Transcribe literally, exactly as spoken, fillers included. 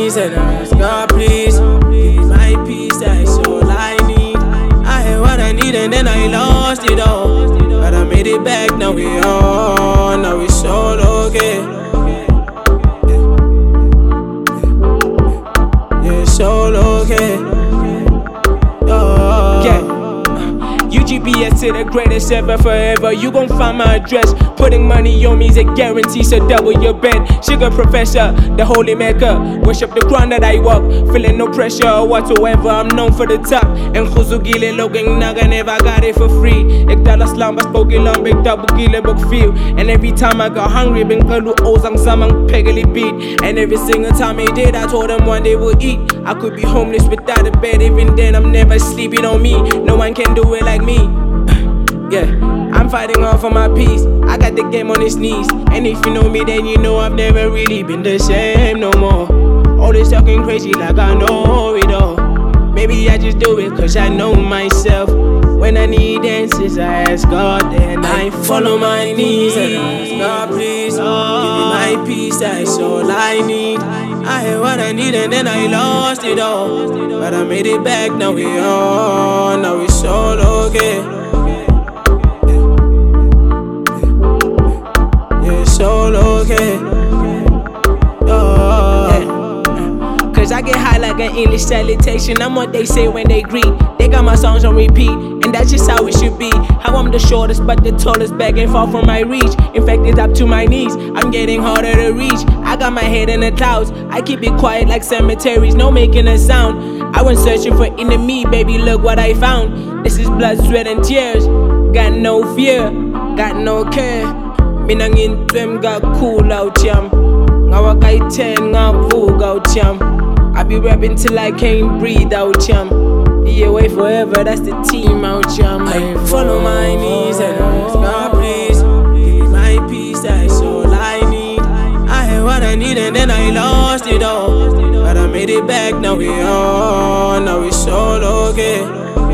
knees and I ask God, please give me my peace, that's all I need. I had what I need and then I lost it all, but I made it back, now we on, now it's all okay. Yeah, it's all okay. U G B S to the greatest ever, forever. You gon' find my address. Putting money on me's a guarantee, so double your bet. Sugar professor, the holy maker. Worship the ground that I walk, feeling no pressure whatsoever. I'm known for the top. En khuzugile looking naga, never got it for free. Ek dala slamba spoke long, big double gile book feel. And every time I got hungry, been kalu ozang samang pegally beat. And every single time he did, I told him one day we'll eat. I could be homeless without a bed, even then I'm never sleeping on me. No one can do it like me. Yeah, I'm fighting hard for my peace. I got the game on its knees. And if you know me, then you know I've never really been the same no more. All this talking crazy like I know it all. Maybe I just do it cause I know myself. When I need answers, I ask God, then I follow my knees and I ask God, please give me my peace, that's all I need. I had what I need and then I lost it all, but I made it back, now we on, now it's all okay. Yeah, it's all okay. Oh. Cause I get high like an English salutation. I'm what they say when they greet. They got my songs on repeat, and that's just how it should be. How I'm the shortest but the tallest, begging far from my reach. In fact, it's up to my knees, I'm getting harder to reach. I got my head in the clouds, I keep it quiet like cemeteries, no making a sound. I went searching for enemy, baby, look what I found. This is blood, sweat and tears. Got no fear, got no care. Minangin twem got cool out yam. Ngawa kay ten nga vug out yam. I be rapping till I can't breathe out yam. Yeah, wait forever, that's the team out yam. I follow my knees and I ask God, please give me my peace, that's all I need. I had what I need and then I lost it all, but I made it back, now we on, now it's all okay.